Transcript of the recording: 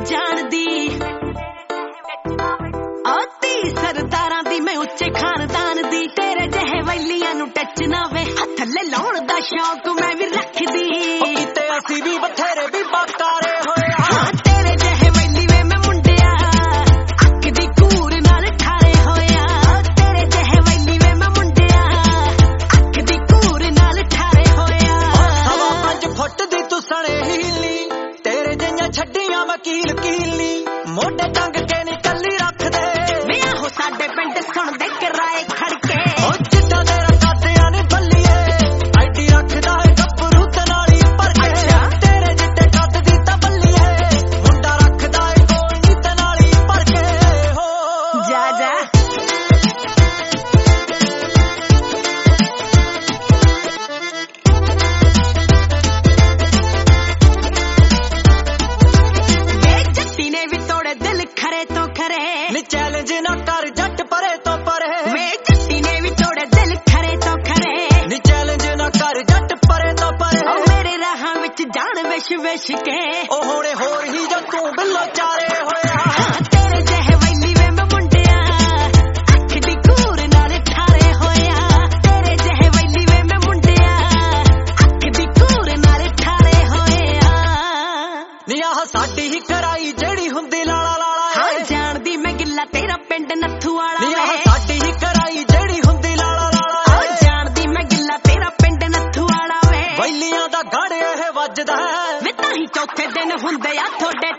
जानदी आती सरदारां दी मैं उच्चे खानदान दी तेरे जहे वैलियां नू टच ना वे हथ ले लाउण दा शौक मैं भी रखदी किते असी भी बथेरे भी बाकारे होए तेरे जहे वैली वे मैं मुंडिया अख दी कूर नाल ठारे होया तेरे जहे वैली वे मैं मुंडिया अख दी कूर नाल ठारे होया 5 फुट दी तू सणे हीली तेरे जिहियां छड्डियां वकील कीली मोढे टंग के नी कल्ली रख दे मैं हो साडे पिंड सुण दे किराए खड़के जिद्दां तेरा कादियां नी बल्लीए आईडी रखदा है गब्बरू ते नाली पर के तेरे जिद्दे कद दी तां बल्लीए मुंडा रखदा है कोई नी ते नाली पर के हो जा जा नी चैलेंज ना कर जट परे तो परे वे जट्टी ने भी तोड़े दिल खरे तो खरे नी चैलेंज ना कर जट परे तो परे ओ मेरे राहां विच जान विश विश के ओ होणे होर ही जो तू बिल्लो चारे होया तेरे जहे वैली वे मैं मुंडिया अख दी कूर नाल ठारे होया तेरे जहे वैली वे मैं मुंडिया अख दी कूर नाल ठारे होया नी आह साडी ही कराई जेड़ी हुंदी लाला लाला जानदी मैं गिल्ला तेरा पिंड नत्थू वाला नी आह साडी ही कराई जेड़ी हुंदी लाला लाला जानदी मैं गिल्ला तेरा पिंड नत्थू वाला वे वैलियां दा गड़ ਇਹ ਵੱਜਦਾ वे ताही चौथे दिन हुंदे आ थोड़े